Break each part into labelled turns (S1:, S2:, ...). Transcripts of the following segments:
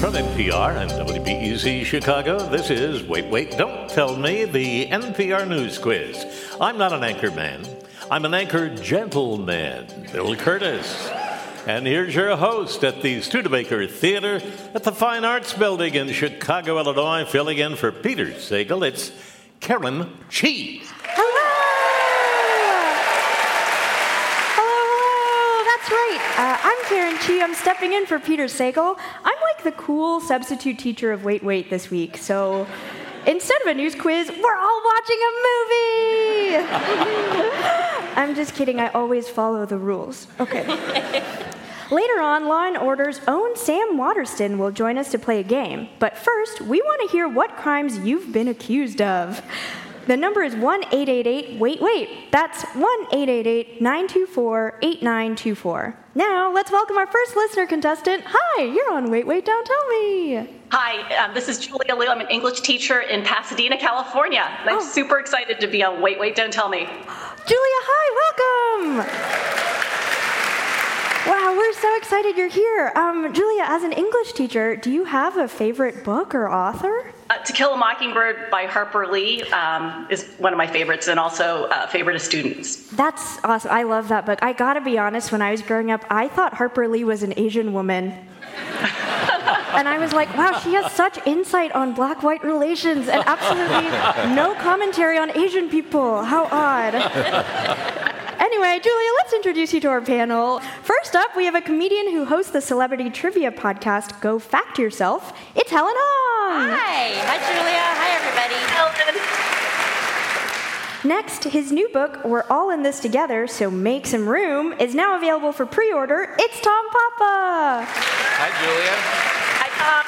S1: From NPR and WBEZ Chicago, this is Wait, Don't Tell Me, the NPR News Quiz. I'm not an anchor man. I'm an anchor gentleman, Bill Curtis. And here's your host at the Studebaker Theater at the Fine Arts Building in Chicago, Illinois, filling in for Peter Sagal. It's Karen Chee.
S2: I'm Karen Chee. I'm stepping in for Peter Sagal. I'm like the cool substitute teacher of Wait this week. So instead of a news quiz, we're all watching a movie. I'm just kidding. I always follow the rules. Okay. Later on, Law & Order's own Sam Waterston will join us to play a game. But first, we want to hear what crimes you've been accused of. The number is 1-888-WAIT-WAIT. That's 1-888-924-8924. Now, let's welcome our first listener contestant. Hi, you're on Wait, Don't Tell Me.
S3: Hi, this is Julia Liu. I'm an English teacher in Pasadena, California. And I'm super excited to be on Wait, Don't Tell Me.
S2: Julia, hi, welcome. Wow, we're so excited you're here. Julia, as an English teacher, do you have a favorite book or author?
S3: To Kill a Mockingbird by Harper Lee is one of my favorites, and also a favorite of students.
S2: That's awesome. I love that book. I gotta be honest, when I was growing up, I thought Harper Lee was an Asian woman. And I was like, wow, she has such insight on black-white relations and absolutely no commentary on Asian people. How odd. Anyway, Julia, let's introduce you to our panel. First up, we have a comedian who hosts the celebrity trivia podcast, Go Fact Yourself. It's Helen Hong.
S4: Hi. Hi, Julia. Hi, everybody.
S3: Helen.
S2: Next, his new book, We're All in This Together, So Make Some Room, is now available for pre-order. It's Tom Papa.
S5: Hi, Julia.
S3: Hi, Tom.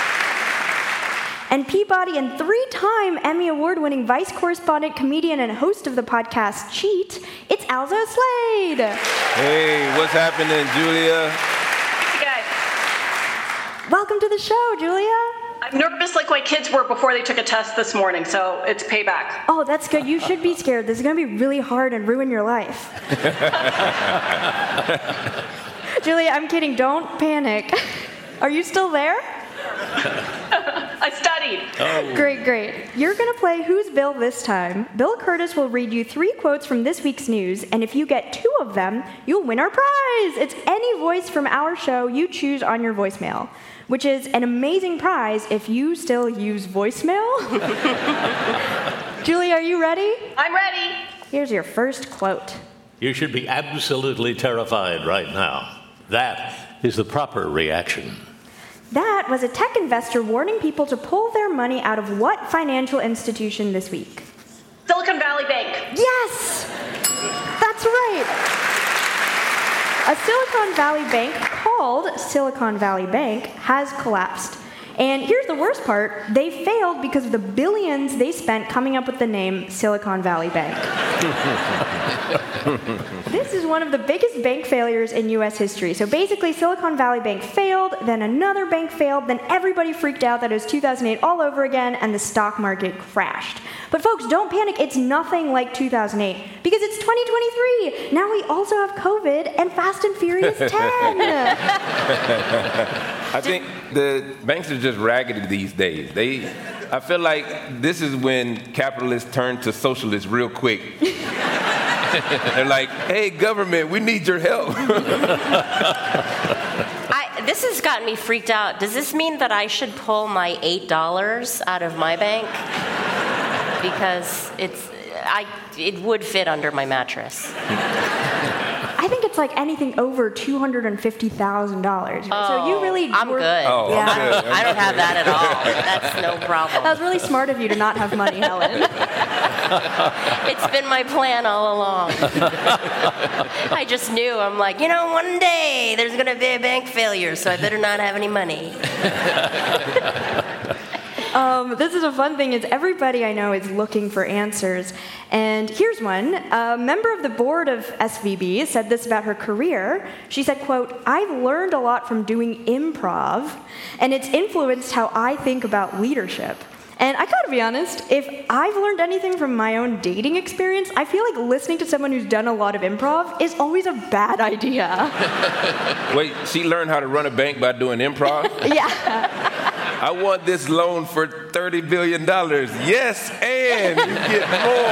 S2: And Peabody and three-time Emmy Award-winning vice correspondent, comedian, and host of the podcast Cheat, it's Alzo Slade.
S5: Hey, what's happening, Julia?
S3: Hey, guys.
S2: Welcome to the show, Julia.
S3: I'm nervous like my kids were before they took a test this morning, so it's payback.
S2: Oh, that's good. You should be scared. This is going to be really hard and ruin your life. Julia, I'm kidding. Don't panic. Are you still there?
S3: I studied.
S5: Oh.
S2: Great. You're going to play Who's Bill this time. Bill Curtis will read you 3 quotes from this week's news, and if you get 2 of them, you'll win our prize. It's any voice from our show you choose on your voicemail, which is an amazing prize if you still use voicemail. Julie, are you ready?
S3: I'm ready.
S2: Here's your first quote.
S1: You should be absolutely terrified right now. That is the proper reaction.
S2: That was a tech investor warning people to pull their money out of what financial institution this week?
S3: Silicon Valley Bank.
S2: Yes! That's right. A Silicon Valley bank called Silicon Valley Bank has collapsed. And here's the worst part. They failed because of the billions they spent coming up with the name Silicon Valley Bank. This is one of the biggest bank failures in U.S. history. So basically, Silicon Valley Bank failed, then another bank failed, then everybody freaked out that it was 2008 all over again, and the stock market crashed. But folks, don't panic. It's nothing like 2008, because it's 2023. Now we also have COVID and Fast and Furious 10.
S5: I think the banks are just raggedy these days. I feel like this is when capitalists turn to socialists real quick. They're like, hey, government, we need your help.
S4: This has gotten me freaked out. Does this mean that I should pull my $8 out of my bank? Because it would fit under my mattress.
S2: I think it's like anything over $250,000.
S4: Oh,
S2: So you really
S4: I'm good.
S5: Oh,
S2: Yeah.
S5: I'm good.
S4: I don't have that at all. That's no problem.
S2: That was really smart of you to not have money, Helen.
S4: It's been my plan all along. I just knew. I'm like, one day there's going to be a bank failure, so I better not have any money.
S2: This is a fun thing, is everybody I know is looking for answers. And here's one. A member of the board of SVB said this about her career. She said, quote, "I've learned a lot from doing improv, and it's influenced how I think about leadership." And I gotta be honest, if I've learned anything from my own dating experience, I feel like listening to someone who's done a lot of improv is always a bad idea.
S5: Wait, she learned how to run a bank by doing improv?
S2: Yeah.
S5: I want this loan for $30 billion. Yes, and you get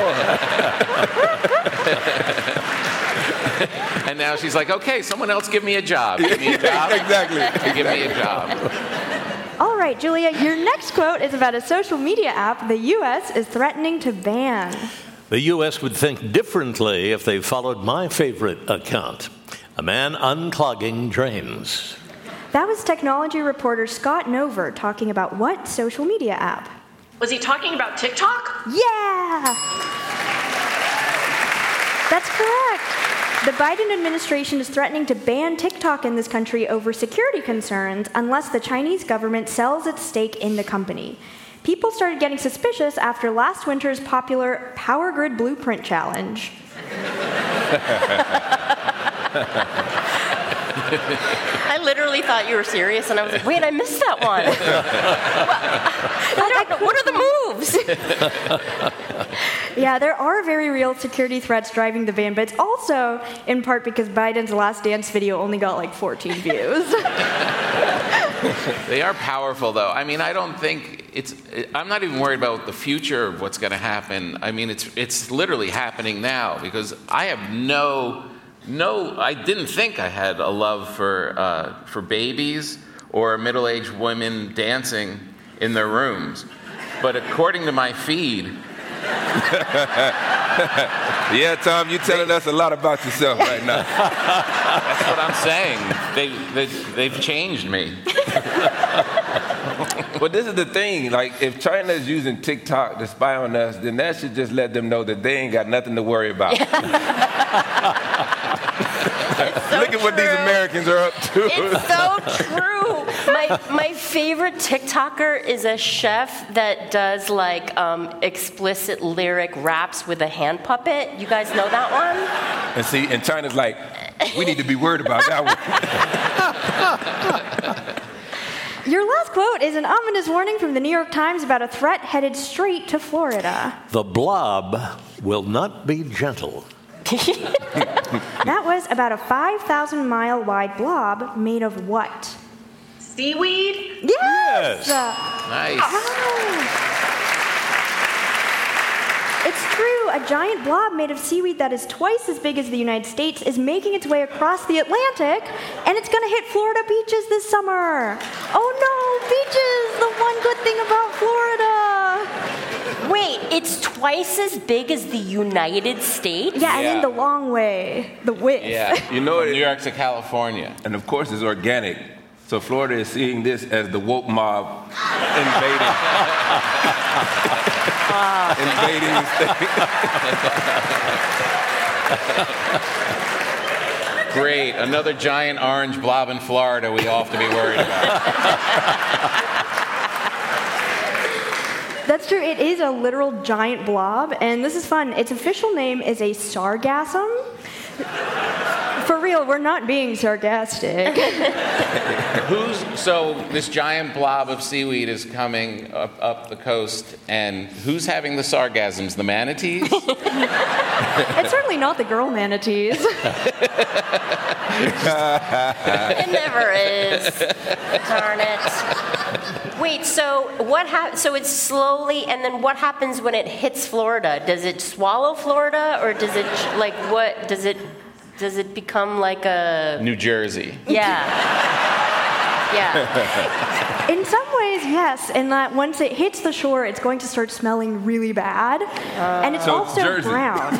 S5: more.
S6: And now she's like, okay, someone else give me a job. Give me a job.
S5: Exactly.
S6: Give me a job.
S2: All right, Julia, your next quote is about a social media app the U.S. is threatening to ban.
S1: The U.S. would think differently if they followed my favorite account, a man unclogging drains.
S2: That was technology reporter Scott Nover talking about what social media app?
S3: Was he talking about TikTok?
S2: Yeah! That's correct. The Biden administration is threatening to ban TikTok in this country over security concerns unless the Chinese government sells its stake in the company. People started getting suspicious after last winter's popular Power Grid Blueprint Challenge.
S4: I literally thought you were serious, and I was like, wait, I missed that one. I don't know. What are the moves?
S2: Yeah, there are very real security threats driving the ban, but it's also in part because Biden's Last Dance video only got like 14 views.
S6: They are powerful, though. I mean, I don't think I'm not even worried about the future of what's going to happen. I mean, it's literally happening now because I have I didn't think I had a love for babies or middle-aged women dancing in their rooms. But according to my feed...
S5: Yeah, Tom, you're telling us a lot about yourself right now.
S6: That's what I'm saying. They've changed me.
S5: But this is the thing, like, if China is using TikTok to spy on us, then that should just let them know that they ain't got nothing to worry about. Look at what these Americans are up to.
S4: It's so true. My favorite TikToker is a chef that does like explicit lyric raps with a hand puppet. You guys know that one?
S5: And China's like, we need to be worried about that one.
S2: Your last quote is an ominous warning from the New York Times about a threat headed straight to Florida.
S1: The blob will not be gentle.
S2: That was about a 5,000-mile wide blob made of what?
S3: Seaweed?
S2: Yes!
S6: Nice.
S2: It's true. A giant blob made of seaweed that is twice as big as the United States is making its way across the Atlantic, and it's going to hit Florida beaches this summer. Oh no, beaches! The one good thing about Florida.
S4: Wait, it's twice as big as the United States?
S2: Yeah, and in the long way, the width.
S6: Yeah,
S5: You know
S6: from
S5: it-
S6: New York to California.
S5: And of course, it's organic. So Florida is seeing this as the woke mob invading. Invading the state.
S6: Great, another giant orange blob in Florida we all have to be worried about.
S2: That's true. It is a literal giant blob, and this is fun. Its official name is a sargassum. For real, we're not being sarcastic.
S6: So this giant blob of seaweed is coming up the coast, and who's having the sargasms? The manatees?
S2: It's certainly not the girl manatees.
S4: It never is. Darn it. Wait, so so it's slowly, and then what happens when it hits Florida? Does it swallow Florida, or does it, like, what, does it become like a...
S6: New Jersey.
S4: Yeah. Yeah.
S2: In some ways, yes, in that once it hits the shore, it's going to start smelling really bad. And it's
S5: So it's
S2: also
S5: Jersey.
S2: brown.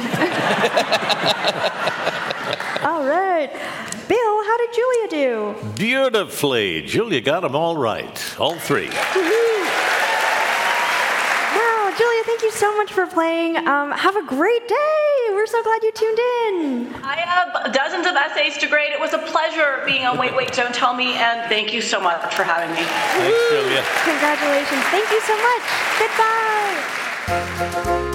S2: All right. Bill, how did Julia do?
S1: Beautifully. Julia got them all right. All three.
S2: Wow, Julia, thank you so much for playing. Have a great day. We're so glad you tuned in.
S3: I have dozens of essays to grade. It was a pleasure being on Wait, Wait, Don't Tell Me, and thank you so much for having me.
S1: Thanks, Julia.
S2: Congratulations. Thank you so much. Goodbye.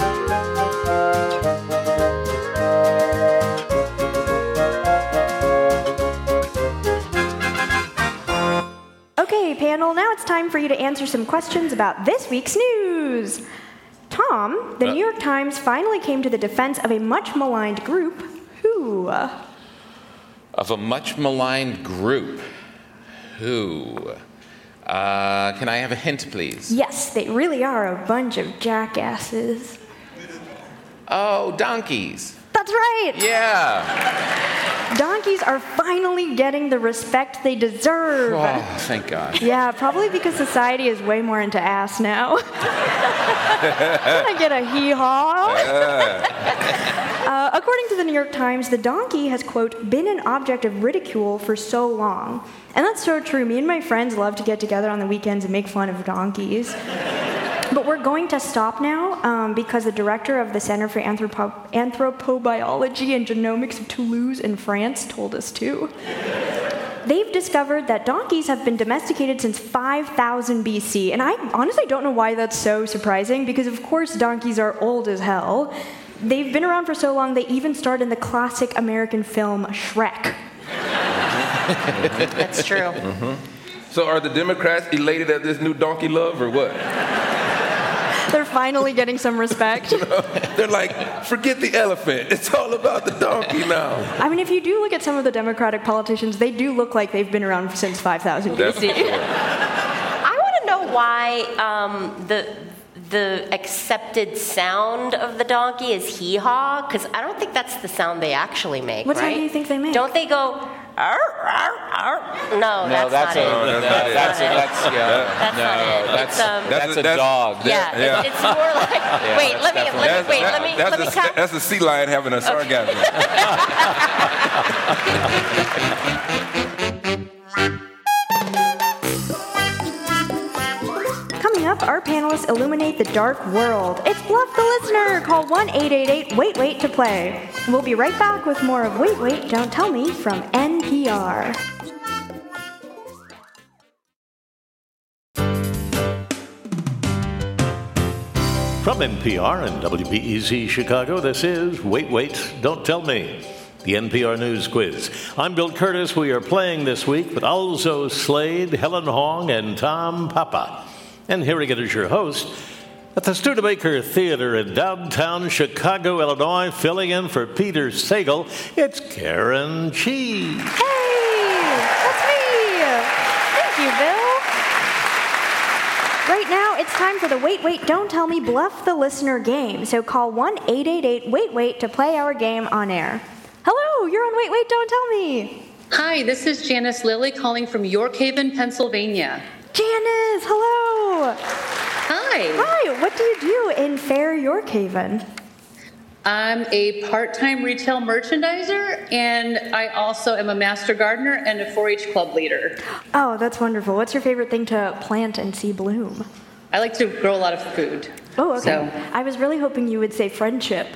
S2: Okay, panel, now it's time for you to answer some questions about this week's news. Tom, the New York Times finally came to the defense of a much maligned group. Who?
S6: Of a much maligned group. Who? Can I have a hint, please?
S2: Yes, they really are a bunch of jackasses.
S6: Oh, donkeys.
S2: That's right!
S6: Yeah.
S2: Donkeys are finally getting the respect they deserve.
S6: Oh, thank God.
S2: Yeah, probably because society is way more into ass now. Can I get a hee-haw? According to the New York Times, the donkey has, quote, been an object of ridicule for so long. And that's so true. Me and my friends love to get together on the weekends and make fun of donkeys. But we're going to stop now because the director of the Center for Anthropobiology and Genomics of Toulouse in France told us to. They've discovered that donkeys have been domesticated since 5000 BC. And I honestly don't know why that's so surprising, because of course donkeys are old as hell. They've been around for so long, they even starred in the classic American film Shrek.
S4: That's true.
S5: Mm-hmm. So are the Democrats elated at this new donkey love or what?
S2: They're finally getting some respect.
S5: They're like, forget the elephant. It's all about the donkey now.
S2: I mean, if you do look at some of the Democratic politicians, they do look like they've been around since 5000 BC.
S4: I want to know why the accepted sound of the donkey is hee-haw, because I don't think that's the sound they actually make,
S2: What
S4: right?
S2: sound do you think they make?
S4: Don't they go, arr, arr, arr? No, that's not it.
S6: That's a dog.
S4: Yeah, it's more like, let me count.
S5: That's a sea lion having a sargasm.
S2: Coming up, our panelists illuminate the dark world. It's Bluff the Listener. Call 1-888-WAIT-WAIT to play. We'll be right back with more of Wait, Wait, Don't Tell Me from NPR.
S1: From NPR and WBEZ Chicago, this is Wait, Wait, Don't Tell Me, the NPR News Quiz. I'm Bill Curtis. We are playing this week with Alzo Slade, Helen Hong, and Tom Papa. And here again is your host at the Studebaker Theater in downtown Chicago, Illinois, filling in for Peter Sagal. It's Karen Chee.
S2: Hey, that's me. Thank you, Bill. Right now, it's time for the Wait, Wait, Don't Tell Me Bluff the Listener game. So call 1-888-WAIT-WAIT to play our game on air. Hello, you're on Wait, Wait, Don't Tell Me.
S7: Hi, this is Janice Lilly calling from York Haven, Pennsylvania.
S2: Janice, hello.
S7: Hi.
S2: Hi, what do you do in fair York Haven?
S7: I'm a part-time retail merchandiser, and I also am a master gardener and a 4-H club leader.
S2: Oh, that's wonderful. What's your favorite thing to plant and see bloom?
S7: I like to grow a lot of food.
S2: Oh, okay.
S7: So.
S2: I was really hoping you would say friendship.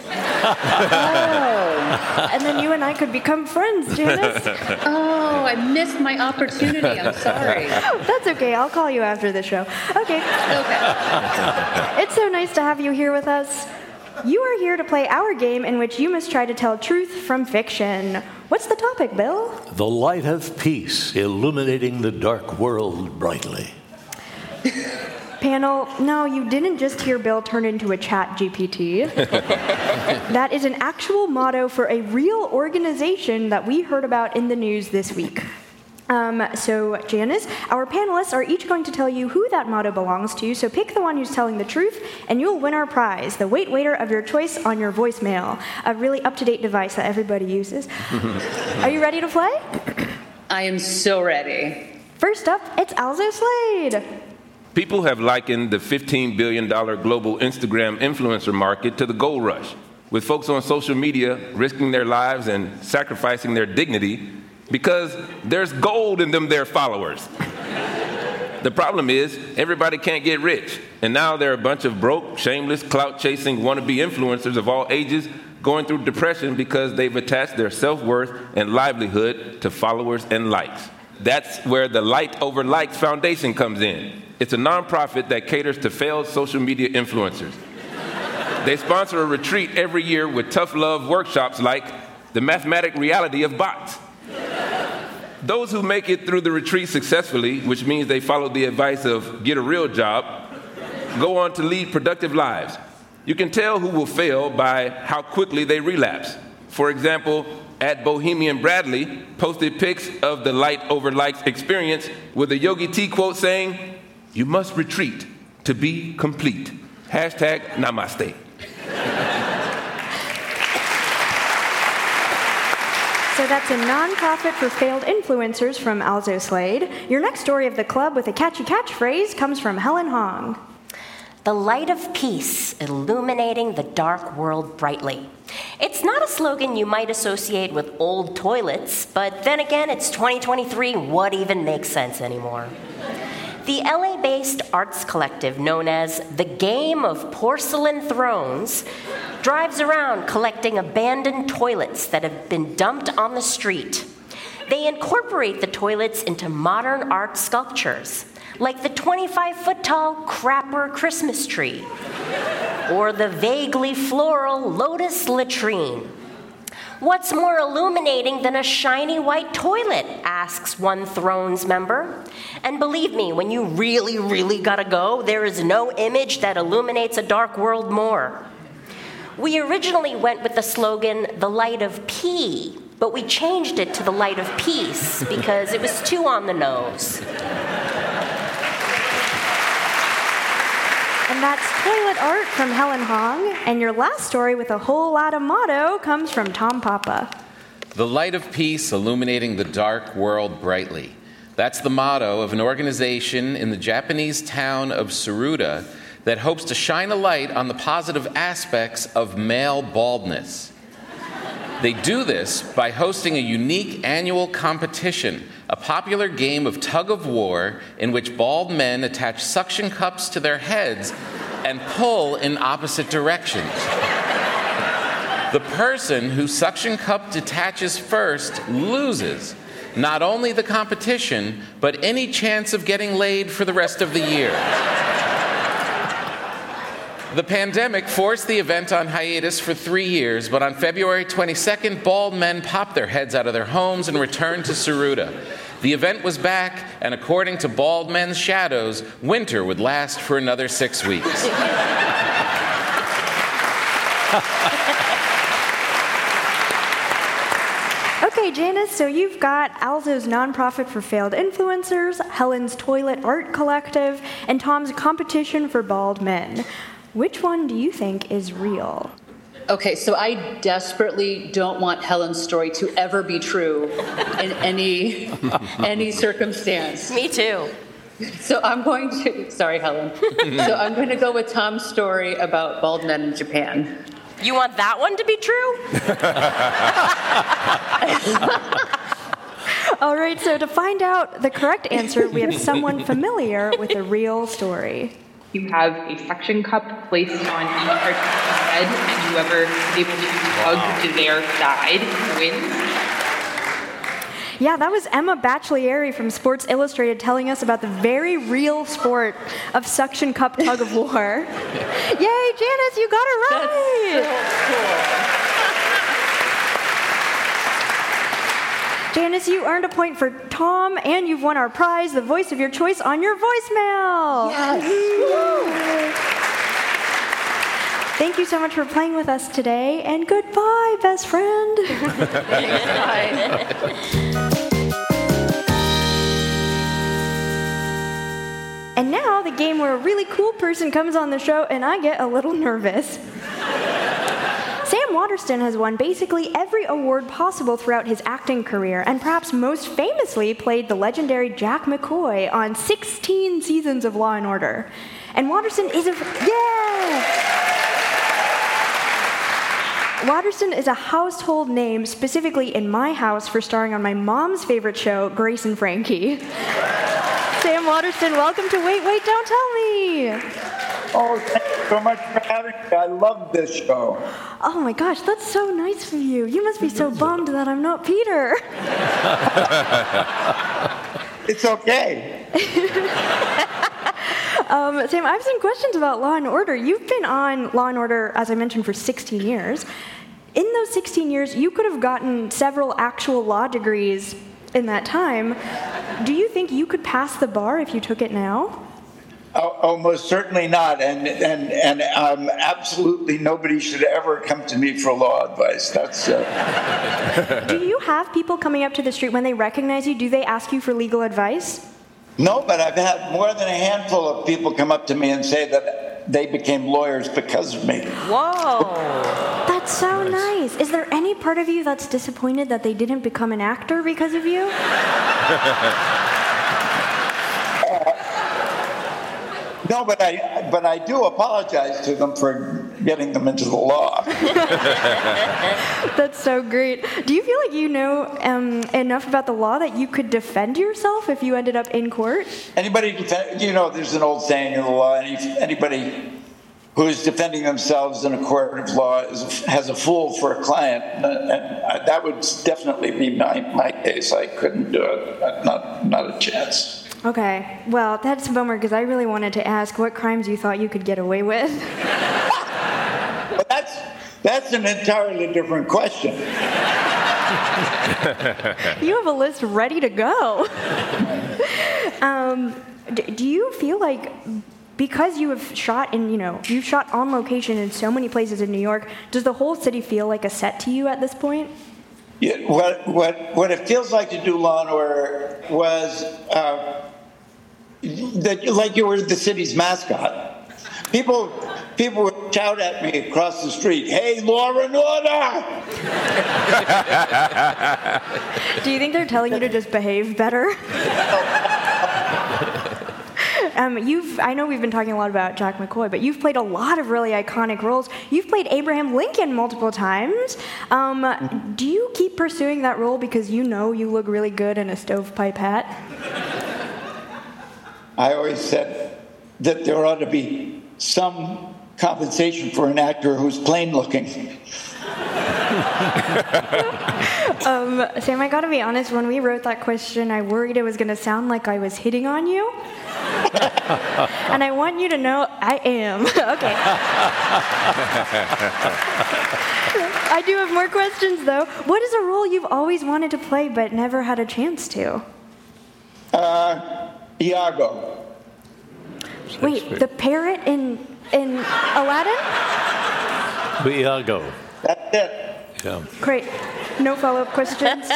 S7: Oh.
S2: And then you and I could become friends, Janice.
S7: Oh, I missed my opportunity. I'm sorry.
S2: That's okay. I'll call you after the show. Okay. It's so nice to have you here with us. You are here to play our game in which you must try to tell truth from fiction. What's the topic, Bill?
S1: The light of peace illuminating the dark world brightly.
S2: Panel, no, you didn't just hear Bill turn into a chat GPT. That is an actual motto for a real organization that we heard about in the news this week. So, Janice, our panelists are each going to tell you who that motto belongs to, so pick the one who's telling the truth, and you'll win our prize, the Wait Waiter of your choice on your voicemail, a really up-to-date device that everybody uses. Are you ready to play?
S7: I am so ready.
S2: First up, it's Alzo Slade.
S5: People have likened the $15 billion global Instagram influencer market to the gold rush, with folks on social media risking their lives and sacrificing their dignity because there's gold in them their followers. The problem is, everybody can't get rich, and now there are a bunch of broke, shameless, clout-chasing wannabe influencers of all ages going through depression because they've attached their self-worth and livelihood to followers and likes. That's where the Light Over Likes Foundation comes in. It's a nonprofit that caters to failed social media influencers. They sponsor a retreat every year with tough love workshops like the mathematic reality of bots. Those who make it through the retreat successfully, which means they follow the advice of get a real job, go on to lead productive lives. You can tell who will fail by how quickly they relapse. For example, at Bohemian Bradley posted pics of the light over likes experience with a Yogi T quote saying, "You must retreat to be complete. Hashtag namaste."
S2: So that's a nonprofit for failed influencers from Alzo Slade. Your next story of the club with a catchy catchphrase comes from Helen Hong.
S4: The light of peace, illuminating the dark world brightly. It's not a slogan you might associate with old toilets, but then again, it's 2023. What even makes sense anymore? The LA-based arts collective known as The Game of Porcelain Thrones drives around collecting abandoned toilets that have been dumped on the street. They incorporate the toilets into modern art sculptures, like the 25-foot-tall Crapper Christmas tree, or the vaguely floral Lotus latrine. What's more illuminating than a shiny white toilet, asks one Thrones member. And believe me, when you really, really gotta go, there is no image that illuminates a dark world more. We originally went with the slogan, the light of pee, but we changed it to the light of peace because it was too on the nose.
S2: And that's toilet art from Helen Hong. And your last story with a whole lot of motto comes from Tom Papa.
S6: The light of peace illuminating the dark world brightly. That's the motto of an organization in the Japanese town of Tsuruda that hopes to shine a light on the positive aspects of male baldness. They do this by hosting a unique annual competition, a popular game of tug-of-war in which bald men attach suction cups to their heads and pull in opposite directions. The person whose suction cup detaches first loses not only the competition, but any chance of getting laid for the rest of the year. The pandemic forced the event on hiatus for 3 years, but on February 22nd, bald men popped their heads out of their homes and returned to Tsuruda. The event was back, and according to Bald Men's Shadows, winter would last for another 6 weeks.
S2: Okay, Janice, so you've got Alzo's nonprofit for failed influencers, Helen's Toilet Art Collective, and Tom's competition for bald men. Which one do you think is real?
S7: Okay, so I desperately don't want Helen's story to ever be true in any circumstance.
S4: Me too.
S7: So I'm going to, sorry, Helen. So I'm going to go with Tom's story about bald men in Japan.
S4: You want that one to be true?
S2: All right, so to find out the correct answer, we have someone familiar with the real story.
S8: You have a suction cup placed on each participant's head, and whoever is able to hug to their side wins.
S2: Yeah, that was Emma Bachellieri from Sports Illustrated telling us about the very real sport of suction cup tug of war. Yay, Janice, you got it right!
S7: That's so cool.
S2: Janice, you earned a point for Tom, and you've won our prize, the voice of your choice, on your voicemail.
S7: Yes.
S2: Thank you so much for playing with us today, and goodbye, best friend. And now the game where a really cool person comes on the show and I get a little nervous. Sam Waterston has won basically every award possible throughout his acting career, and perhaps most famously played the legendary Jack McCoy on 16 seasons of Law & Order. And Waterston is Waterston is a household name, specifically in my house, for starring on my mom's favorite show, Grace and Frankie. Sam Waterston, welcome to Wait, Wait, Don't Tell Me.
S9: Oh, thank you so much for having me. I love this show.
S2: Oh my gosh, that's so nice of you. You must be so bummed that I'm not Peter.
S9: It's okay.
S2: Sam, I have some questions about Law & Order. You've been on Law & Order, as I mentioned, for 16 years. In those 16 years, you could have gotten several actual law degrees in that time. Do you think you could pass the bar if you took it now?
S9: Oh, most certainly not. And absolutely nobody should ever come to me for law advice. That's.
S2: Do you have people coming up to the street when they recognize you? Do they ask you for legal advice?
S9: No, but I've had more than a handful of people come up to me and say that they became lawyers because of me.
S4: Whoa.
S2: That's so nice. Is there any part of you that's disappointed that they didn't become an actor because of you?
S9: No, but I do apologize to them for getting them into the law.
S2: That's so great. Do you feel like you know enough about the law that you could defend yourself if you ended up in court?
S9: There's an old saying in the law, anybody who is defending themselves in a court of law has a fool for a client. And that would definitely be my case. I couldn't do it. Not a chance.
S2: Okay, well, that's a bummer because I really wanted to ask what crimes you thought you could get away with.
S9: Well, that's an entirely different question.
S2: You have a list ready to go. Do you feel like because you have shot you've shot on location in so many places in New York, does the whole city feel like a set to you at this point?
S9: Yeah, what it feels like to do Law and Order was like you were the city's mascot. People would shout at me across the street, "Hey, Law and Order!"
S2: Do you think they're telling you to just behave better? I know we've been talking a lot about Jack McCoy, but you've played a lot of really iconic roles. You've played Abraham Lincoln multiple times. Do you keep pursuing that role because you know you look really good in a stovepipe hat?
S9: I always said that there ought to be some compensation for an actor who's plain looking.
S2: Sam, I gotta be honest, when we wrote that question, I worried it was gonna sound like I was hitting on you. And I want you to know I am. Okay. I do have more questions, though. What is a role you've always wanted to play but never had a chance to?
S9: Iago.
S2: Wait, the parrot in Aladdin?
S1: Iago.
S9: That's it.
S1: Yeah.
S2: Great. No follow-up questions?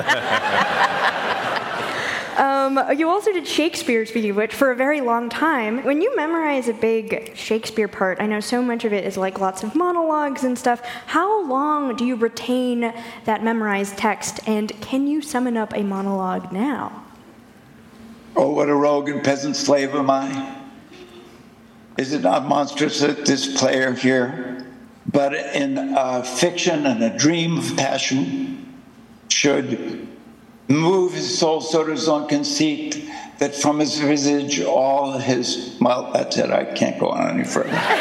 S2: You also did Shakespeare, speaking of which, for a very long time. When you memorize a big Shakespeare part, I know so much of it is like lots of monologues and stuff. How long do you retain that memorized text, and can you summon up a monologue now?
S9: Oh, what a rogue and peasant slave am I. Is it not monstrous that this player here, but in fiction and a dream of passion, should move his soul so to his own conceit that from his visage all his... Well, that's it. I can't go on any further.
S1: Wow.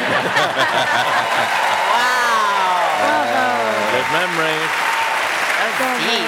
S1: Good memory.
S4: That's deep.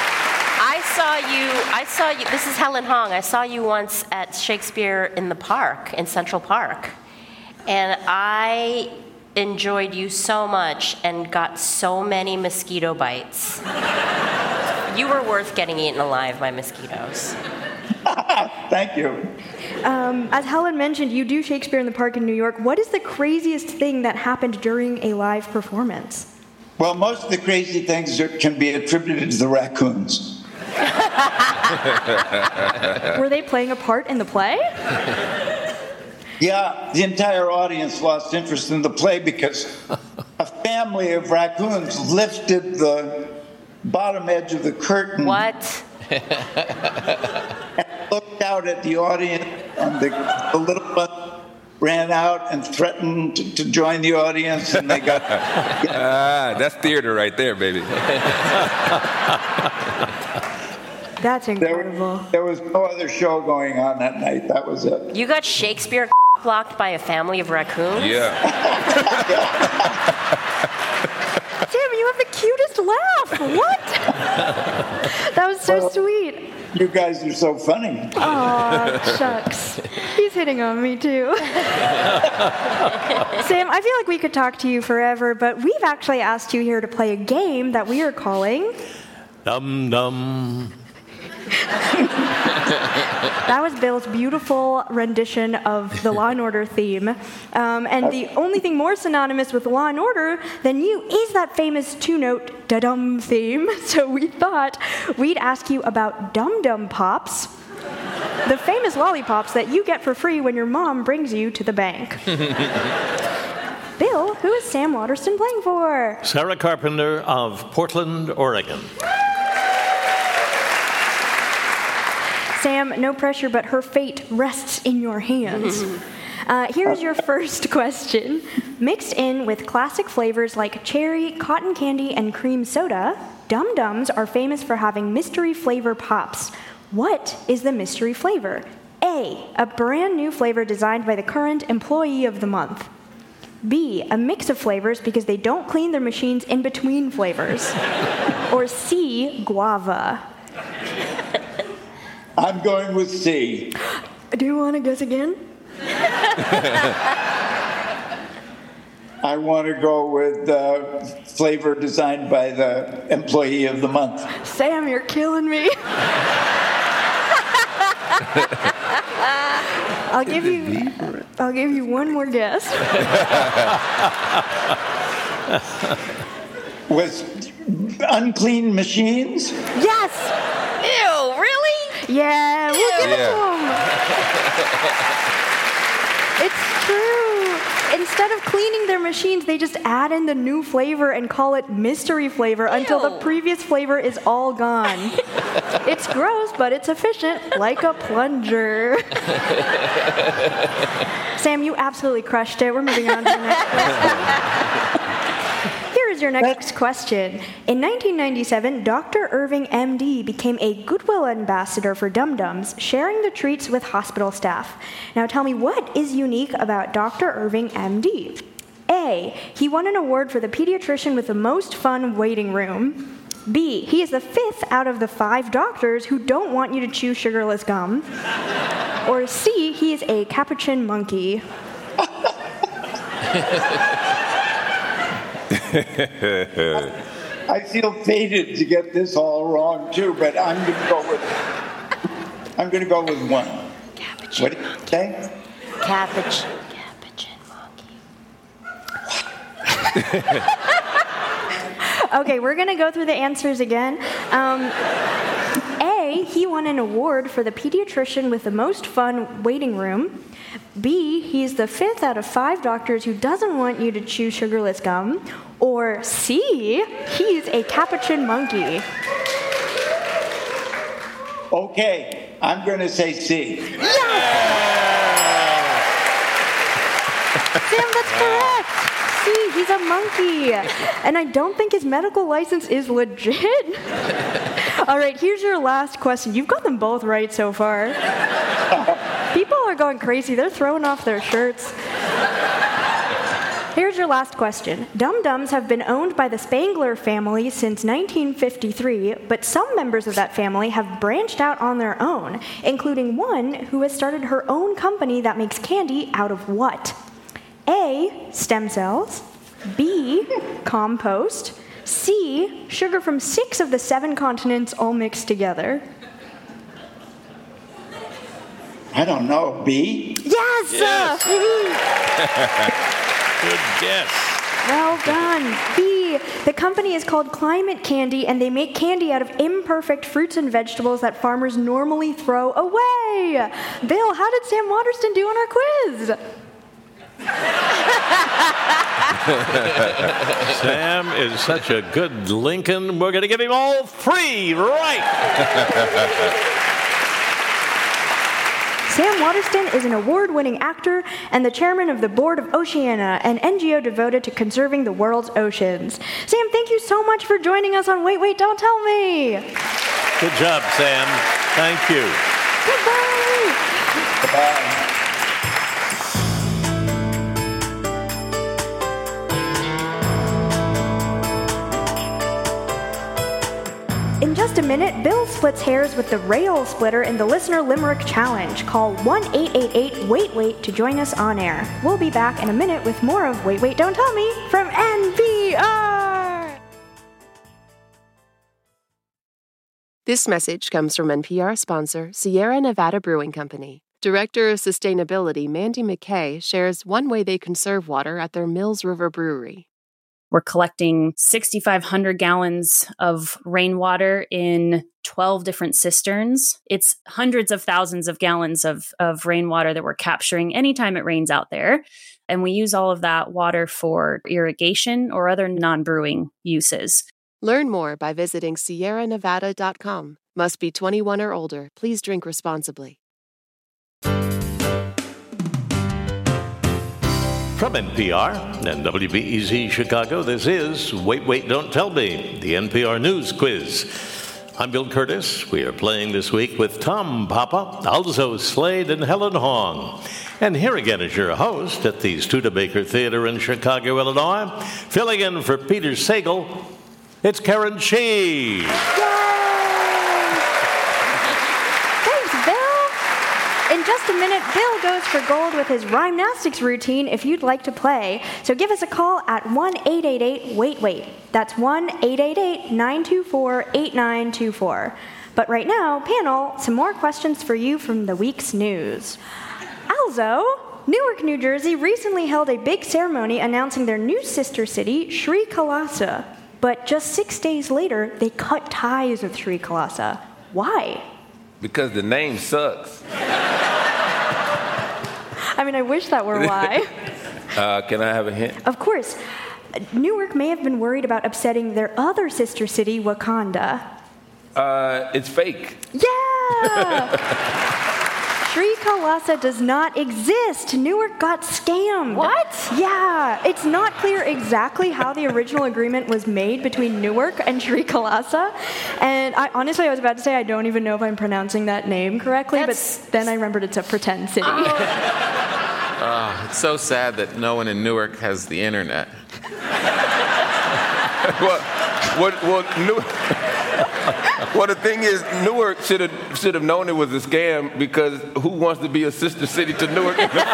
S4: I saw you, this is Helen Hong. I saw you once at Shakespeare in the park, in Central Park. And I enjoyed you so much and got so many mosquito bites. You were worth getting eaten alive by mosquitoes.
S9: Thank you.
S2: As Helen mentioned, you do Shakespeare in the Park in New York. What is the craziest thing that happened during a live performance?
S9: Well, most of the crazy things can be attributed to the raccoons.
S2: Were they playing a part in the play?
S9: Yeah, the entire audience lost interest in the play because a family of raccoons lifted the bottom edge of the curtain.
S4: What?
S9: And looked out at the audience, and the little one ran out and threatened to join the audience, and they got...
S5: That's theater right there, baby.
S2: That's incredible.
S9: There was no other show going on that night. That was it.
S4: You got Shakespeare blocked by a family of raccoons?
S5: Yeah.
S2: Tim, you have the cutest laugh. What? That was so sweet.
S9: You guys are so funny.
S2: Aw, shucks. He's hitting on me, too. Sam, I feel like we could talk to you forever, but we've actually asked you here to play a game that we are calling...
S1: Dum Dum.
S2: That was Bill's beautiful rendition of the Law and Order theme. And the only thing more synonymous with Law and Order than you is that famous two-note da-dum theme. So we thought we'd ask you about Dum Dum Pops, the famous lollipops that you get for free when your mom brings you to the bank. Bill, who is Sam Waterston playing for?
S1: Sarah Carpenter of Portland, Oregon.
S2: Sam, no pressure, but her fate rests in your hands. Here's your first question. Mixed in with classic flavors like cherry, cotton candy, and cream soda, Dum Dums are famous for having mystery flavor pops. What is the mystery flavor? A, a brand new flavor designed by the current employee of the month. B, a mix of flavors because they don't clean their machines in between flavors. Or C, guava.
S9: I'm going with C.
S2: Do you want to guess again?
S9: I want to go with flavor designed by the employee of the month.
S2: Sam, you're killing me. I'll give you one more guess.
S9: With unclean machines?
S2: Yes.
S4: Ew, really?
S2: Yeah, we'll give it to him. It's true. Instead of cleaning their machines, they just add in the new flavor and call it mystery flavor until the previous flavor is all gone. It's gross, but it's efficient, like a plunger. Sam, you absolutely crushed it. We're moving on to the next question. Here is your next question. In 1997, Dr. Irving, MD, became a Goodwill ambassador for Dum Dums, sharing the treats with hospital staff. Now tell me, what is unique about Dr. Irving, MD? A, he won an award for the pediatrician with the most fun waiting room. B, he is the 5th out of the 5 doctors who don't want you to chew sugarless gum. Or C, he is a capuchin monkey.
S9: I feel fated to get this all wrong too, but I'm going to go with one.
S4: Capuchin.
S9: What did you say?
S4: Capuchin monkey.
S2: Okay, we're going to go through the answers again. A, he won an award for the pediatrician with the most fun waiting room. B, he's the 5th out of 5 doctors who doesn't want you to chew sugarless gum. Or C, he's a capuchin monkey.
S9: Okay, I'm going to say C.
S2: Sam, that's correct. See, he's a monkey. And I don't think his medical license is legit. All right, here's your last question. You've got them both right so far. People are going crazy. They're throwing off their shirts. Here's your last question. Dum Dums have been owned by the Spangler family since 1953, but some members of that family have branched out on their own, including one who has started her own company that makes candy out of what? A, stem cells. B, compost. C, sugar from 6 of the 7 continents all mixed together.
S9: I don't know. B?
S2: Yes!
S1: Good guess.
S2: Well done. B, the company is called Climate Candy, and they make candy out of imperfect fruits and vegetables that farmers normally throw away. Bill, how did Sam Waterston do on our quiz?
S1: Sam is such a good Lincoln. We're going to give him all 3 right.
S2: Sam Waterston is an award-winning actor and the chairman of the board of Oceana, an NGO devoted to conserving the world's oceans. Sam, thank you so much for joining us on Wait, Wait, Don't Tell Me.
S1: Good job, Sam. Thank you.
S2: Goodbye.
S9: Goodbye.
S2: In just a minute, Bill splits hairs with the rail splitter in the Listener Limerick Challenge. Call 1-888-WAIT-WAIT to join us on air. We'll be back in a minute with more of Wait, Wait, Don't Tell Me from NPR.
S10: This message comes from NPR sponsor Sierra Nevada Brewing Company. Director of Sustainability Mandy McKay shares one way they conserve water at their Mills River Brewery.
S11: We're collecting 6,500 gallons of rainwater in 12 different cisterns. It's hundreds of thousands of gallons of rainwater that we're capturing anytime it rains out there. And we use all of that water for irrigation or other non-brewing uses.
S10: Learn more by visiting sierranevada.com. Must be 21 or older. Please drink responsibly.
S1: From NPR and WBEZ Chicago, this is Wait, Wait, Don't Tell Me, the NPR News Quiz. I'm Bill Curtis. We are playing this week with Tom Papa, Alzo Slade, and Helen Hong. And here again is your host at the Studebaker Theater in Chicago, Illinois, filling in for Peter Sagal. It's Karen Shee.
S2: In just a minute, Bill goes for gold with his Rhymnastics routine if you'd like to play. So give us a call at 1-888-WAIT-WAIT. That's 1-888-924-8924. But right now, panel, some more questions for you from the week's news. Also, Newark, New Jersey recently held a big ceremony announcing their new sister city, Srikalasa. But just 6 days later, they cut ties with Srikalasa. Why?
S5: Because the name sucks.
S2: I mean, I wish that were why.
S5: Can I have a hint?
S2: Of course. Newark may have been worried about upsetting their other sister city, Wakanda.
S5: It's fake.
S2: Yeah! Srikalasa does not exist. Newark got scammed.
S4: What?
S2: Yeah. It's not clear exactly how the original agreement was made between Newark and Srikalasa. And I was about to say I don't even know if I'm pronouncing that name correctly, but then I remembered it's a pretend city.
S6: It's so sad that no one in Newark has the internet.
S5: Well, the thing is, Newark should have known it was a scam because who wants to be a sister city to Newark?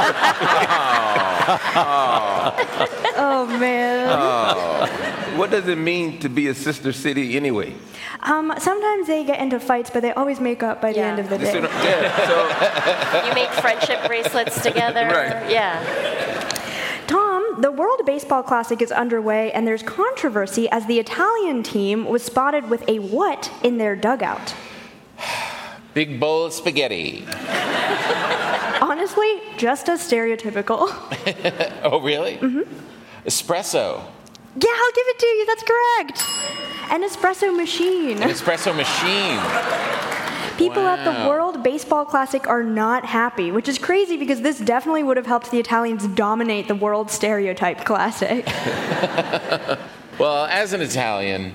S2: Oh, man.
S5: What does it mean to be a sister city anyway?
S2: Sometimes they get into fights, but they always make up by the end of the day.
S4: You make friendship bracelets together.
S5: Right.
S4: Yeah.
S2: Tom, the World Baseball Classic is underway, and there's controversy as the Italian team was spotted with a what in their dugout?
S6: Big bowl of spaghetti.
S2: Honestly, just as stereotypical.
S6: Oh, really?
S2: Mm-hmm.
S6: Espresso.
S2: Yeah, I'll give it to you. That's correct. An espresso machine.
S6: An espresso machine.
S2: People at the World Baseball Classic are not happy, which is crazy because this definitely would have helped the Italians dominate the World Stereotype Classic.
S6: Well, as an Italian,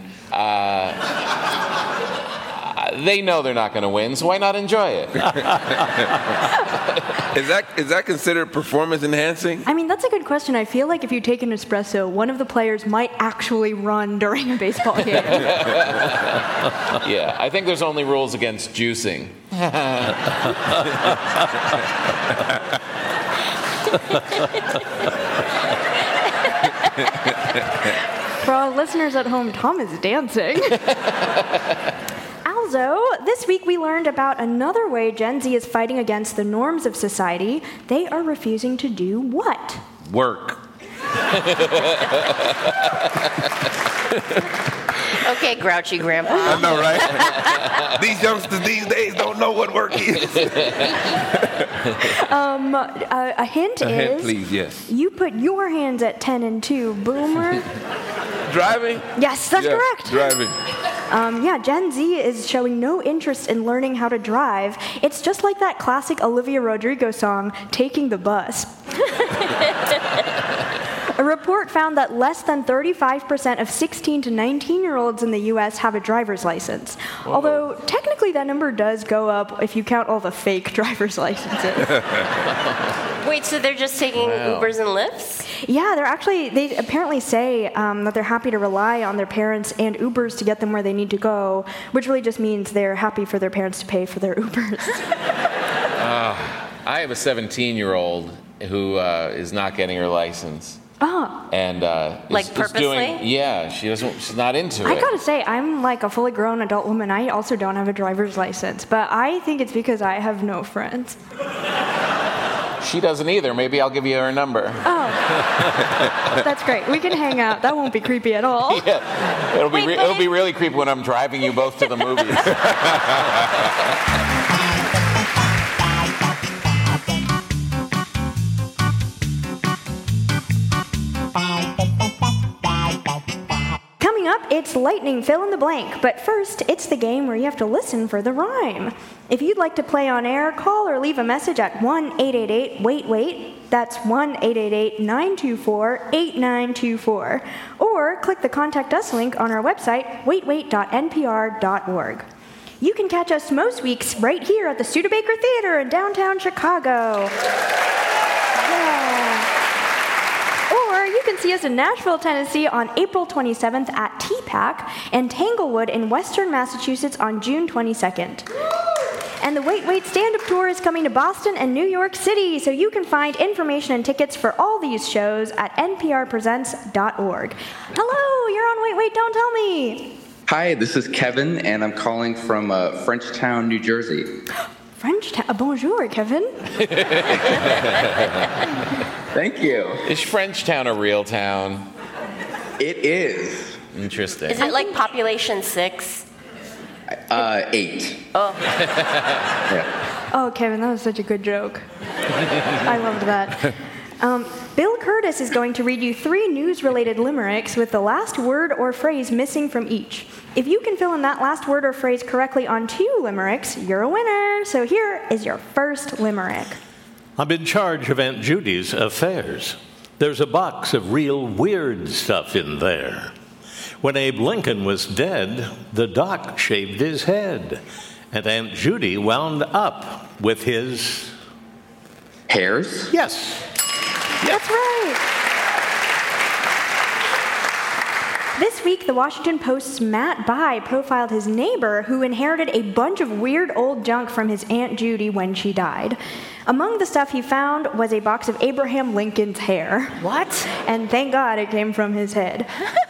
S6: they know they're not going to win, so why not enjoy it?
S5: Is that considered performance enhancing?
S2: I mean, that's a good question. I feel like if you take an espresso, one of the players might actually run during a baseball game.
S6: Yeah, I think there's only rules against juicing.
S2: For our listeners at home, Tom is dancing. Also, this week we learned about another way Gen Z is fighting against the norms of society. They are refusing to do what?
S5: Work.
S4: Okay, grouchy grandpa.
S5: I know, right? These youngsters these days don't know what work is.
S2: A hint
S5: A
S2: is...
S5: hint, please, yes.
S2: You put your hands at 10 and 2, boomer.
S5: Driving?
S2: Yes, that's correct.
S5: Driving.
S2: Gen Z is showing no interest in learning how to drive. It's just like that classic Olivia Rodrigo song, Taking the Bus. A report found that less than 35% of 16 to 19-year-olds in the U.S. have a driver's license. Whoa. Although, technically that number does go up if you count all the fake driver's licenses.
S4: Wait, so they're just taking Ubers and Lyfts?
S2: Yeah, they apparently say that they're happy to rely on their parents and Ubers to get them where they need to go, which really just means they're happy for their parents to pay for their Ubers.
S6: I have a 17-year-old who is not getting her license.
S2: Oh.
S6: And
S4: like purposely?
S6: She's not into it.
S2: I gotta say, I'm like a fully grown adult woman. I also don't have a driver's license, but I think it's because I have no friends.
S6: She doesn't either. Maybe I'll give you her number.
S2: Oh, that's great. We can hang out. That won't be creepy at all.
S6: Yeah, it'll be really creepy when I'm driving you both to the movies.
S2: Coming up, it's lightning fill in the blank. But first, it's the game where you have to listen for the rhyme. If you'd like to play on air, call or leave a message at 1-888-WAIT-WAIT. That's 1-888-924-8924. Or click the Contact Us link on our website, waitwait.npr.org. You can catch us most weeks right here at the Studebaker Theater in downtown Chicago. Yeah. Or you can see us in Nashville, Tennessee on April 27th at TPAC and Tanglewood in Western Massachusetts on June 22nd. And the Wait Wait stand-up tour is coming to Boston and New York City, so you can find information and tickets for all these shows at nprpresents.org. Hello, you're on Wait Wait, Don't Tell Me.
S12: Hi, this is Kevin, and I'm calling from Frenchtown, New Jersey.
S2: Frenchtown? Bonjour, Kevin.
S12: Thank you.
S6: Is Frenchtown a real town?
S12: It is.
S6: Interesting.
S4: Is it like population 6?
S12: 8.
S4: Oh.
S12: Yeah.
S2: Oh, Kevin, that was such a good joke. I loved that. Bill Curtis is going to read you 3 news-related limericks with the last word or phrase missing from each. If you can fill in that last word or phrase correctly on 2 limericks, you're a winner. So here is your first limerick.
S1: I'm in charge of Aunt Judy's affairs. There's a box of real weird stuff in there. When Abe Lincoln was dead, the doc shaved his head, and Aunt Judy wound up with his...
S12: hairs?
S1: Yes.
S2: That's right. This week, the Washington Post's Matt Bai profiled his neighbor who inherited a bunch of weird old junk from his Aunt Judy when she died. Among the stuff he found was a box of Abraham Lincoln's hair.
S4: What?
S2: And thank God it came from his head.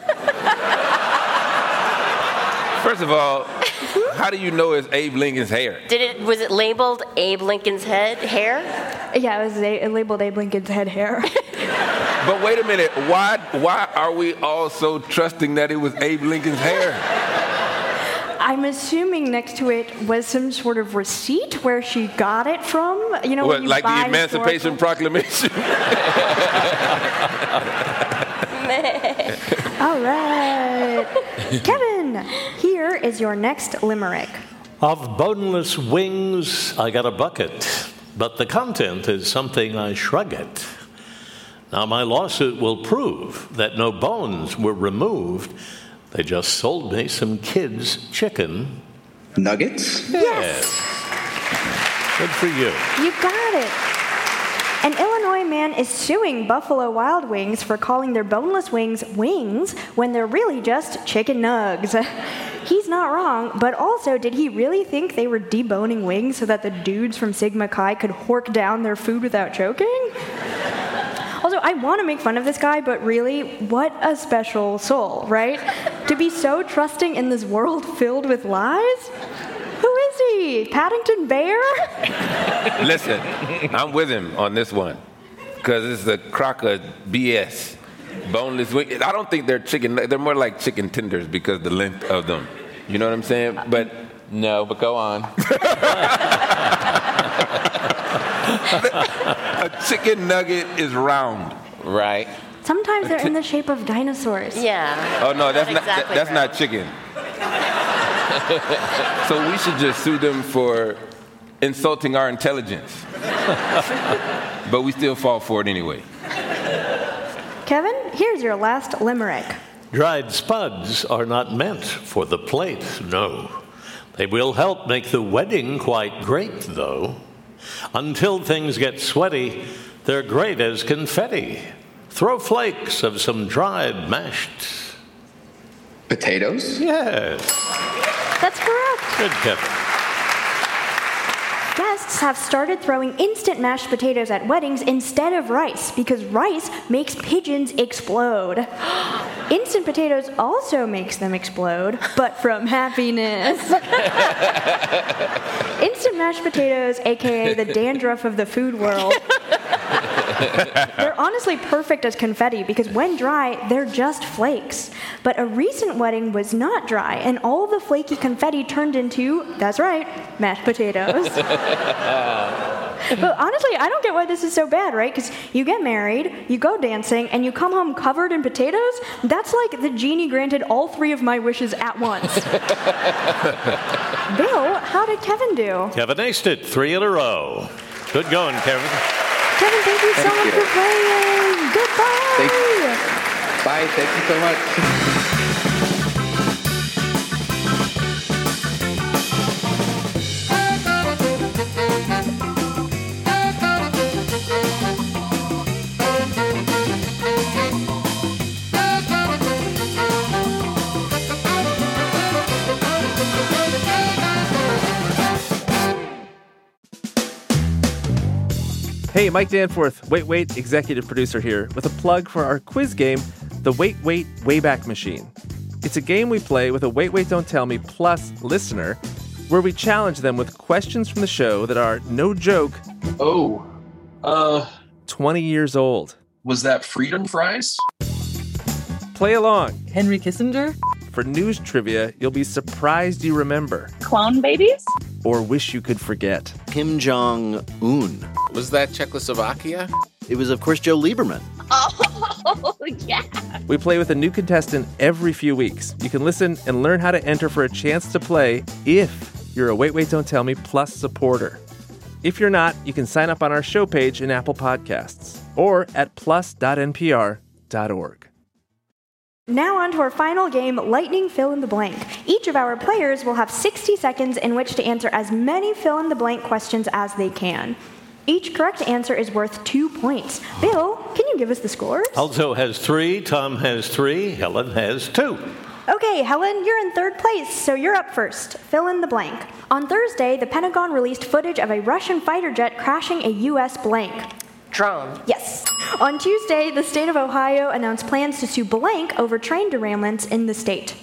S5: First of all, how do you know it's Abe Lincoln's hair?
S4: Was it labeled Abe Lincoln's hair?
S2: Yeah, it labeled Abe Lincoln's head hair.
S5: But wait a minute, why are we all so trusting that it was Abe Lincoln's hair?
S2: I'm assuming next to it was some sort of receipt where she got it from. You know,
S5: what, like the Emancipation Proclamation?
S2: All right. Kevin, here is your next limerick.
S1: Of boneless wings, I got a bucket, but the content is something I shrug at. Now, my lawsuit will prove that no bones were removed. They just sold me some kids' chicken.
S12: Nuggets?
S1: Yes. Good for you.
S2: You got it. An Illinois man is suing Buffalo Wild Wings for calling their boneless wings wings when they're really just chicken nugs. He's not wrong, but also, did he really think they were deboning wings so that the dudes from Sigma Chi could hork down their food without choking? Also, I want to make fun of this guy, but really, what a special soul, right? To be so trusting in this world filled with lies? Who is he? Paddington Bear?
S5: Listen, I'm with him on this one, because it's a crock of BS. Boneless wings. I don't think they're chicken. They're more like chicken tenders because of the length of them. You know what I'm saying? But
S6: go on.
S5: A chicken nugget is round.
S6: Right.
S2: Sometimes they're in the shape of dinosaurs.
S4: Yeah.
S5: Oh no, that's
S4: exactly
S5: not chicken. So we should just sue them for insulting our intelligence. But we still fall for it anyway.
S2: Kevin, here's your last limerick.
S1: Dried spuds are not meant for the plate, no. They will help make the wedding quite great, though. Until things get sweaty, they're great as confetti. Throw flakes of some dried mashed
S12: potatoes?
S1: Yes.
S2: That's correct.
S1: Good, Kevin.
S2: Yes, guests have started throwing instant mashed potatoes at weddings instead of rice because rice makes pigeons explode. Instant potatoes also makes them explode, but from happiness. Instant mashed potatoes, aka the dandruff of the food world. They're honestly perfect as confetti because when dry, they're just flakes. But a recent wedding was not dry, and all the flaky confetti turned into, that's right, mashed potatoes. But honestly, I don't get why this is so bad, right? Because you get married, you go dancing, and you come home covered in potatoes. That's like the genie granted all 3 of my wishes at once. Bill, how did Kevin do?
S1: Kevin aced it 3 in a row. Good going, Kevin.
S2: Kevin, thank you so much for playing. Goodbye.
S12: Bye. Thank you so much.
S13: Hey, Mike Danforth, Wait, executive producer here, with a plug for our quiz game, the Wait, Wayback Machine. It's a game we play with a Wait, Don't Tell Me Plus listener, where we challenge them with questions from the show that are, no joke, 20 years old.
S14: Was that Freedom Fries?
S13: Play along.
S15: Henry Kissinger?
S13: For news trivia, you'll be surprised you remember.
S15: Clone babies?
S13: Or wish you could forget.
S16: Kim Jong-un.
S6: Was that Czechoslovakia?
S16: It was, of course, Joe Lieberman.
S15: Oh, yeah.
S13: We play with a new contestant every few weeks. You can listen and learn how to enter for a chance to play if you're a Wait, Don't Tell Me Plus supporter. If you're not, you can sign up on our show page in Apple Podcasts or at plus.npr.org.
S2: Now on to our final game, Lightning Fill in the Blank. Each of our players will have 60 seconds in which to answer as many fill-in-the-blank questions as they can. Each correct answer is worth 2 points. Bill, can you give us the scores?
S1: Alzo has 3, Tom has 3, Helen has 2.
S2: Okay, Helen, you're in 3rd place, so you're up first. Fill in the blank. On Thursday, the Pentagon released footage of a Russian fighter jet crashing a U.S. blank.
S4: Drone.
S2: Yes. On Tuesday, the state of Ohio announced plans to sue blank over train derailments in the state.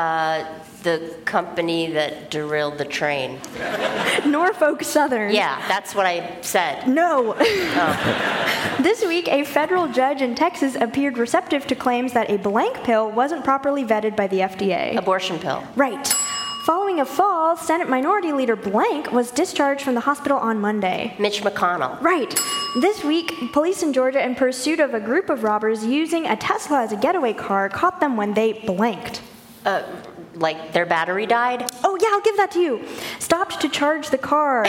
S4: The company that derailed the train.
S2: Norfolk Southern.
S4: Yeah, that's what I said.
S2: No.
S4: Oh.
S2: This week, a federal judge in Texas appeared receptive to claims that a blank pill wasn't properly vetted by the FDA.
S4: Abortion pill.
S2: Right. Following a fall, Senate Minority Leader Blank was discharged from the hospital on Monday.
S4: Mitch McConnell.
S2: Right. This week, police in Georgia, in pursuit of a group of robbers using a Tesla as a getaway car, caught them when they blanked.
S4: Like their battery died?
S2: Oh, yeah, I'll give that to you. Stopped to charge the car.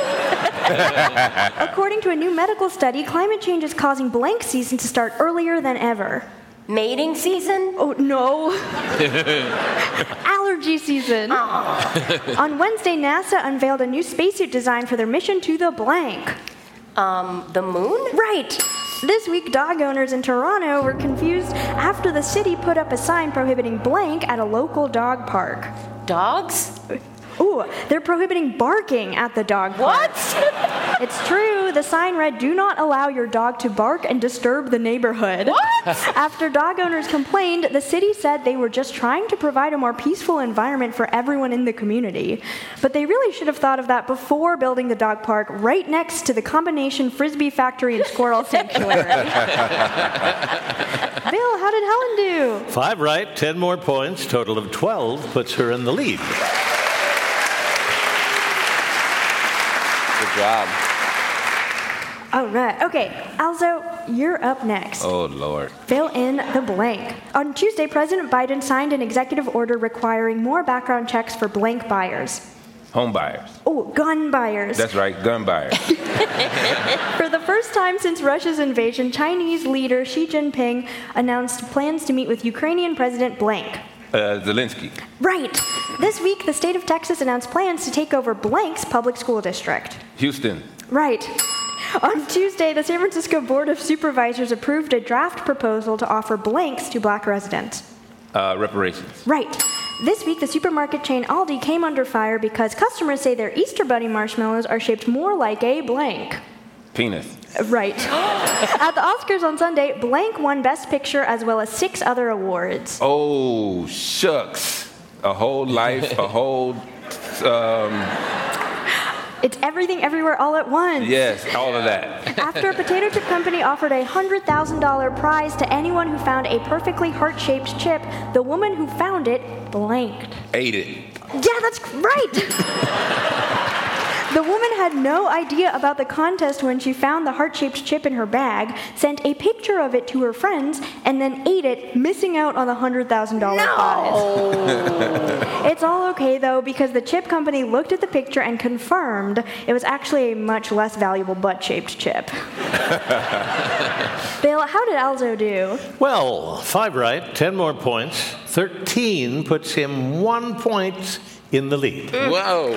S2: According to a new medical study, climate change is causing blank season to start earlier than ever.
S4: Mating season?
S2: Oh, no. Allergy season. On Wednesday, NASA unveiled a new spacesuit design for their mission to the blank.
S4: The moon?
S2: Right. This week, dog owners in Toronto were confused after the city put up a sign prohibiting blank at a local dog park.
S4: Dogs?
S2: Ooh, they're prohibiting barking at the dog park.
S4: What?
S2: It's true. The sign read, "Do not allow your dog to bark and disturb the neighborhood."
S4: What?
S2: After dog owners complained, the city said they were just trying to provide a more peaceful environment for everyone in the community. But they really should have thought of that before building the dog park right next to the combination Frisbee factory and squirrel sanctuary. Bill, how did Helen do?
S1: 5 right, 10 more points, total of 12 puts her in the lead.
S5: Good job.
S2: All right. Okay, Alzo, you're up next.
S5: Oh, Lord.
S2: Fill in the blank. On Tuesday, President Biden signed an executive order requiring more background checks for blank buyers.
S5: Home buyers.
S2: Oh, gun buyers.
S5: That's right, gun buyers.
S2: For the first time since Russia's invasion, Chinese leader Xi Jinping announced plans to meet with Ukrainian President blank.
S5: Zelensky.
S2: Right. This week, the state of Texas announced plans to take over blank's public school district.
S5: Houston.
S2: Right. On Tuesday, the San Francisco Board of Supervisors approved a draft proposal to offer blanks to black residents.
S5: Reparations.
S2: Right. This week, the supermarket chain Aldi came under fire because customers say their Easter Bunny marshmallows are shaped more like a blank.
S5: Penis.
S2: Right. At the Oscars on Sunday, Blank won Best Picture as well as 6 other awards.
S5: Oh, shucks. A whole life, a whole...
S2: It's Everything Everywhere All at Once.
S5: Yes, all of that.
S2: After a potato chip company offered a $100,000 prize to anyone who found a perfectly heart-shaped chip, the woman who found it blanked.
S5: Ate it.
S2: Yeah, that's right! The woman had no idea about the contest when she found the heart-shaped chip in her bag, sent a picture of it to her friends, and then ate it, missing out on the $100,000 prize. It's all okay, though, because the chip company looked at the picture and confirmed it was actually a much less valuable butt-shaped chip. Bill, how did Alzo do?
S1: Well, 5 right, 10 more points. 13 puts him 1 point in the lead.
S6: Whoa.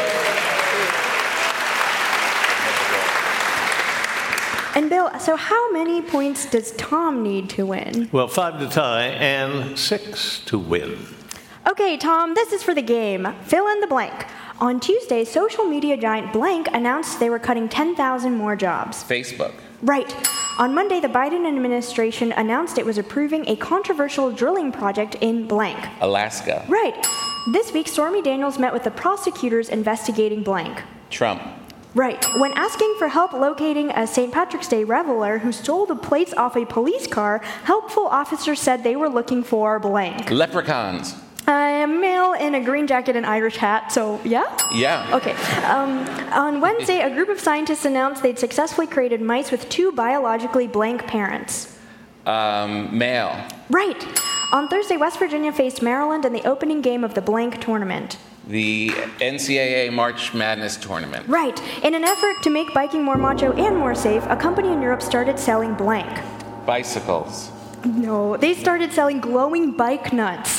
S2: And Bill, so how many points does Tom need to win?
S1: Well, 5 to tie and 6 to win.
S2: Okay, Tom, this is for the game. Fill in the blank. On Tuesday, social media giant Blank announced they were cutting 10,000 more jobs.
S6: Facebook.
S2: Right. On Monday, the Biden administration announced it was approving a controversial drilling project in blank.
S6: Alaska.
S2: Right. This week, Stormy Daniels met with the prosecutors investigating blank.
S6: Trump.
S2: Right. When asking for help locating a St. Patrick's Day reveler who stole the plates off a police car, helpful officers said they were looking for blank.
S6: Leprechauns.
S2: A male in a green jacket and Irish hat, so yeah?
S6: Yeah.
S2: Okay. On Wednesday, a group of scientists announced they'd successfully created mice with 2 biologically blank parents.
S6: Male.
S2: Right. On Thursday, West Virginia faced Maryland in the opening game of the blank tournament.
S6: The NCAA March Madness tournament.
S2: Right. In an effort to make biking more macho and more safe, a company in Europe started selling blank.
S6: Bicycles.
S2: No, they started selling glowing bike nuts.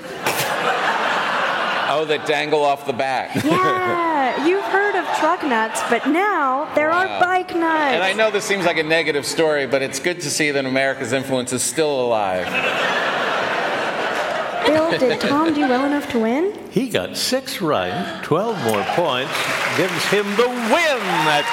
S6: Oh, that dangle off the back.
S2: Yeah, you've heard of truck nuts, but now there are bike nuts.
S6: And I know this seems like a negative story, but it's good to see that America's influence is still alive.
S2: Bill, did Tom do well enough to win?
S1: He got 6 right, 12 more points, gives him the win at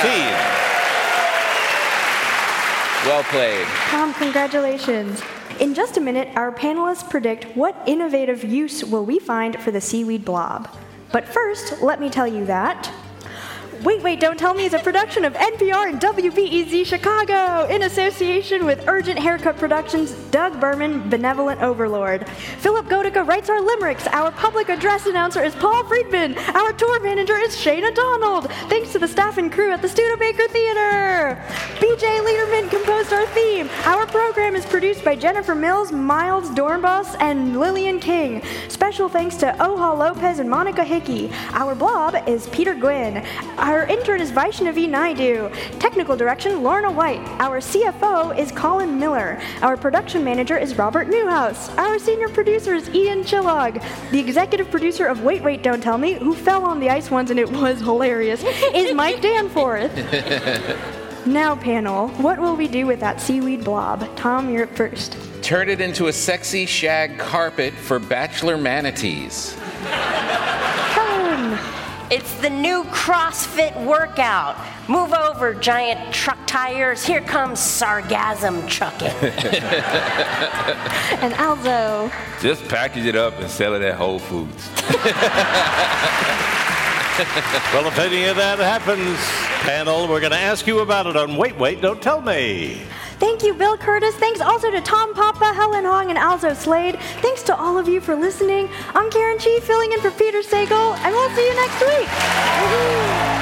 S1: 15.
S6: Well played.
S2: Tom, congratulations. In just a minute, our panelists predict what innovative use will we find for the seaweed blob. But first, let me tell you that... Wait, Don't Tell Me is a production of NPR and WBEZ Chicago in association with Urgent Haircut Productions' Doug Berman, Benevolent Overlord. Philip Godica writes our limericks. Our public address announcer is Paul Friedman. Our tour manager is Shayna Donald. Thanks to the staff and crew at the Studebaker Theater. BJ Liederman composed our theme. Our program is produced by Jennifer Mills, Miles Dornbos, and Lillian King. Special thanks to Oha Lopez and Monica Hickey. Our blob is Peter Gwynn. Our intern is Vaishnavi Naidu. Technical direction, Lorna White. Our CFO is Colin Miller. Our production manager is Robert Newhouse. Our senior producer is Ian Chillog. The executive producer of Wait, Don't Tell Me, who fell on the ice once and it was hilarious, is Mike Danforth. Now, panel, what will we do with that seaweed blob? Tom, you're up first.
S6: Turn it into a sexy shag carpet for bachelor manatees.
S2: Come.
S4: It's the new CrossFit workout. Move over, giant truck tires. Here comes sargasm chucking.
S2: And Alzo.
S5: Just package it up and sell it at Whole Foods.
S1: Well, if any of that happens, panel, we're going to ask you about it on Wait, Don't Tell Me.
S2: Thank you, Bill Curtis. Thanks also to Tom Papa, Helen Hong, and Alzo Slade. Thanks to all of you for listening. I'm Karen Chi, filling in for Peter Sagal, and we'll see you next week.